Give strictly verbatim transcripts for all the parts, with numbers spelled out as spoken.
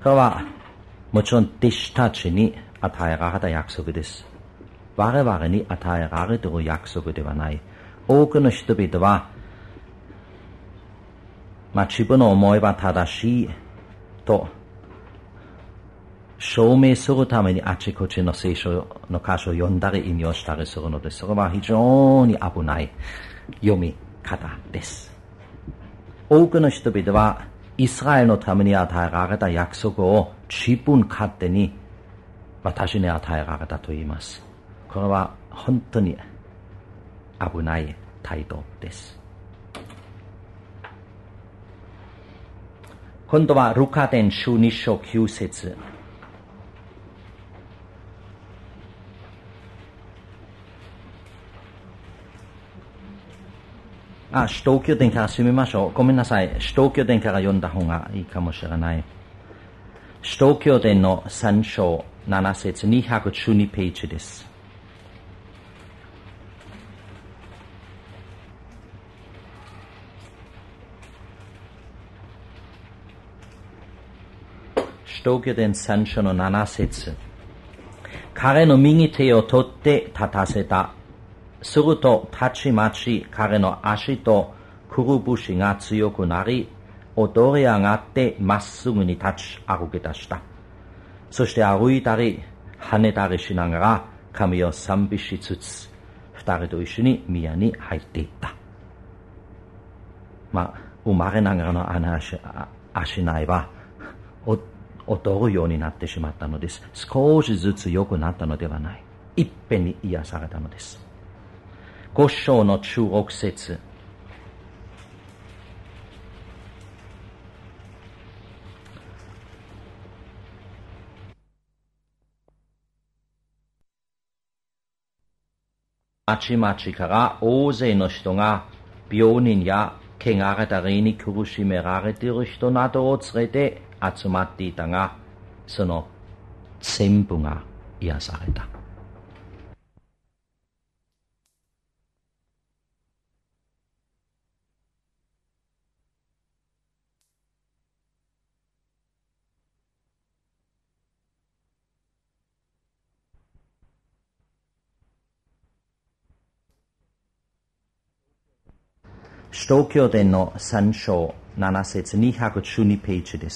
これはもちろん弟子たちに与えられた約束です。我々に与えられている約束ではない。多くの人々は、まあ、自分の思いは正しいと証明するためにあちこちの聖書の箇所を読んだり引用したりするのです。それは非常に危ない読み方です。多くの人々はイスラエルのために与えられた約束を自分勝手に私に与えられたと言います。これは本当に危ない態度です。今度はルカ伝じゅうに章きゅう節。あ、使徒行伝から読みましょう。ごめんなさい。使徒行伝から読んだ方がいいかもしれない。使徒行伝のさん章なな節にひゃくじゅうにページです。使徒行伝さん章のなな節。彼の右手を取って立たせた。するとたちまち彼の足とくるぶしが強くなり、踊り上がってまっすぐに立ち歩き出した。そして歩いたり跳ねたりしながら神を賛美しつつ、二人と一緒に宮に入っていった。まあ、生まれながらの穴足、足ないは踊るようになってしまったのです。少しずつ良くなったのではない。いっぺんに癒されたのです。ご章のじゅうろく節。町々から大勢の人が病人や汚れた霊に苦しめられている人などを連れて集まっていたが、その全部が癒された。使徒行伝のさん章なな節にひゃくじゅうにページです。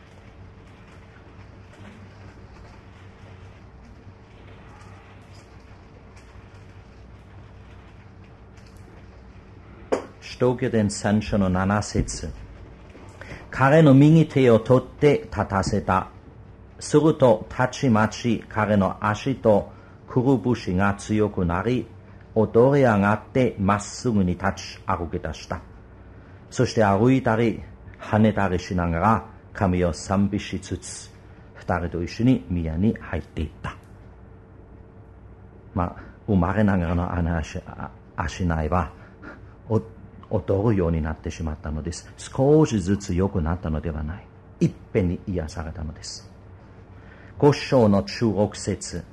使徒行伝さん章のなな節。彼の右手を取って立たせた。するとたちまち彼の足とくるぶしが強くなり、踊り上がってまっすぐに立ち歩き出した。そして歩いたり跳ねたりしながら神を賛美しつつ、二人と一緒に宮に入っていった。まあ、生まれながらの穴足、足ないは踊るようになってしまったのです。少しずつ良くなったのではない。いっぺんに癒されたのです。ご章のじゅうろく節。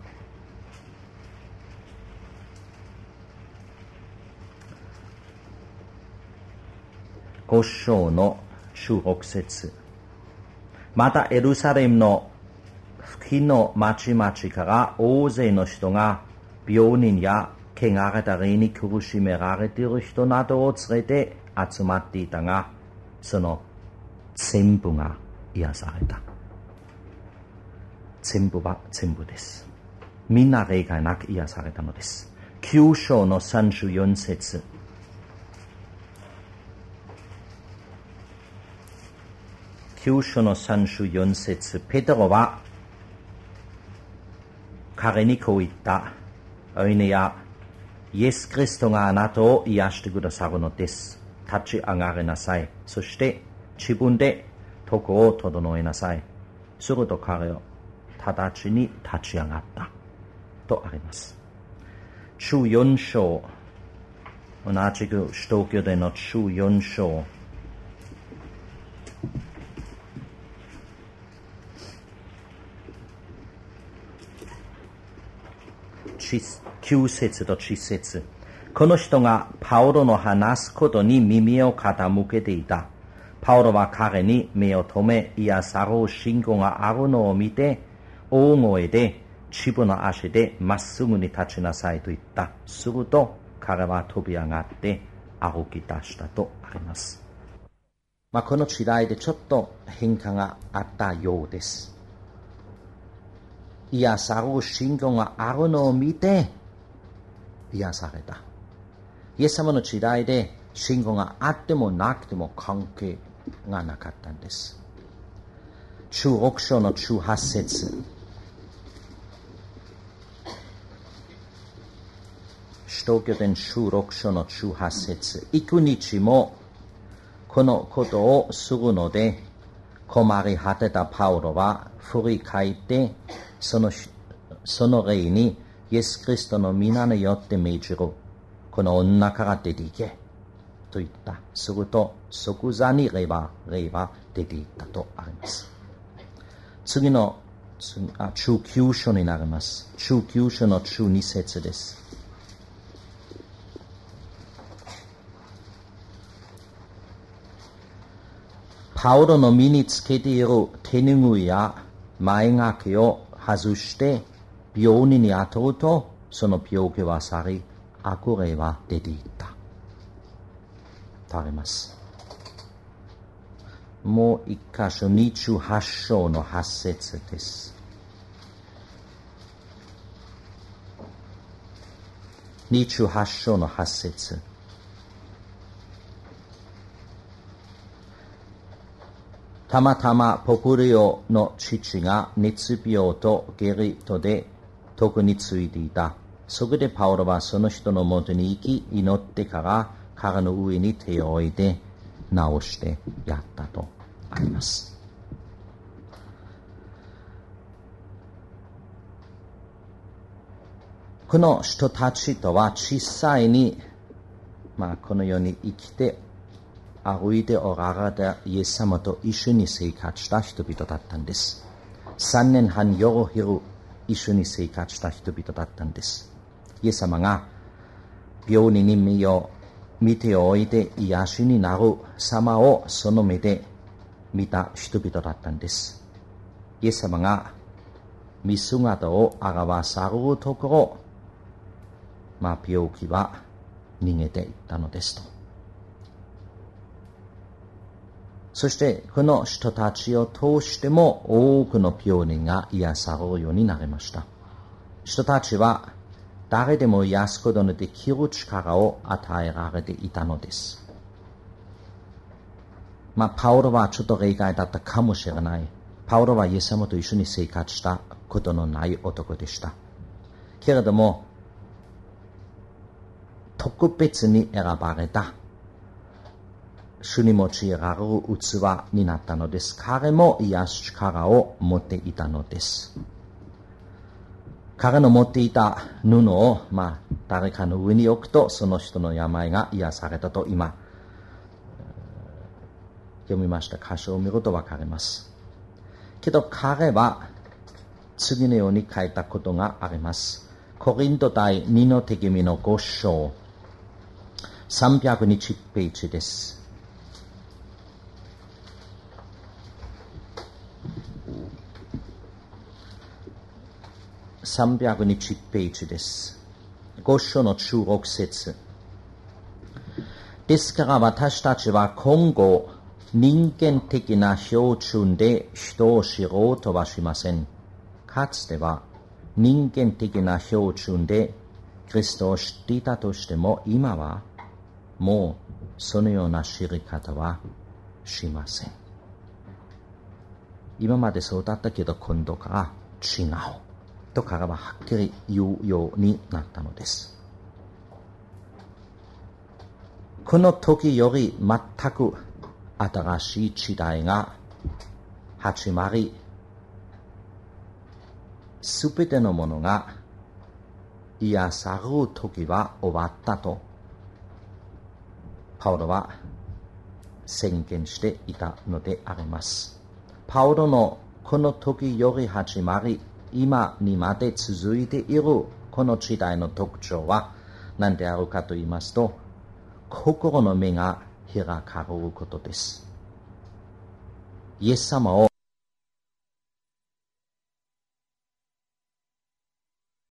ご章のじゅうろく節。またエルサレムの付近の町々から大勢の人が病人や汚れた霊に苦しめられている人などを連れて集まっていたが、その全部が癒された。全部は全部です。みんな例外なく癒されたのです。きゅう章のさんじゅうよん節。きゅう章のさんじゅうよん節。ペテロは彼にこう言った。おいねや、イエス・キリストがあなたを癒してくださるのです。立ち上がりなさい。そして自分で床を整えなさい。すると彼を直ちに立ち上がったとあります。じゅうよん章、同じく使徒行伝のじゅうよん章、きゅう節とじ節。この人がパウロの話すことに耳を傾けていた。 パウロは彼に目を留め、いやさろう信仰があるのを見て、大声で、自分の足でまっすぐに立ちなさいと言った。すると、彼は飛び上がって歩き出したとあります。まあ、この時代でちょっと変化があったようです。癒される信仰があるのを見て、癒された。イエス様の時代で信仰があってもなくても関係がなかったんです。じゅうろく章のじゅうはち節。使徒行伝じゅうろく章のじゅうはち節。幾日もこのことをするので、困り果てたパウロは振り返って、その、その霊にイエス・キリストの皆によって命じる。この女から出て行け。と言った。すると、即座に霊は、霊は出て行ったとあります。次の、あ、じゅうきゅう章になります。じゅうきゅう章のじゅうに節です。パウロの身につけている手拭いや前掛けを外して病人に当たると、その病気は去り、悪霊は出ていった。とあります。もう一箇所、にじゅうはち章のはち節です。にじゅうはち章のはち節。たまたまポプリオの父が熱病と下痢とで特についていた。そこでパウロはその人のもとに行き、祈ってから彼の上に手を置いて治してやったとあります。この人たちとは実際に、まあ、この世に生きて歩いておられたイエス様と一緒に生活した人々だったんです。三年半夜昼一緒に生活した人々だったんです。イエス様が病人に目を見ておいて癒しになる様をその目で見た人々だったんです。イエス様が見姿を現されるところ、まあ、病気は逃げていったのですと。そしてこの人たちを通しても多くの病人が癒されるようになりました。人たちは誰でも癒すことのできる力を与えられていたのです。まあ、パウロはちょっと例外だったかもしれない。パウロはイエス様と一緒に生活したことのない男でした。けれども、特別に選ばれた主に用いられる器になったのです。彼も癒す力を持っていたのです。彼の持っていた布を、まあ、誰かの上に置くと、その人の病が癒されたと今、読みました箇所を見るとわかります。けど彼は次のように書いたことがあります。コリント第にの手紙のご章、さんびゃくにじゅうページです。さんびゃくにじゅうページです。ご章のじゅうろく節。ですから私たちは今後、人間的な標準で人を知ろうとはしません。かつては人間的な標準でキリストを知っていたとしても、今はもうそのような知り方はしません。今までそうだったけど今度から違うと彼ははっきり言うようになったのです。この時より全く新しい時代が始まり、すべてのものが癒される時は終わったとパウロは宣言していたのであります。パウロのこの時より始まり、今にまで続いているこの時代の特徴は何であるかと言いますと、心の目が開かれることです。 イエス様を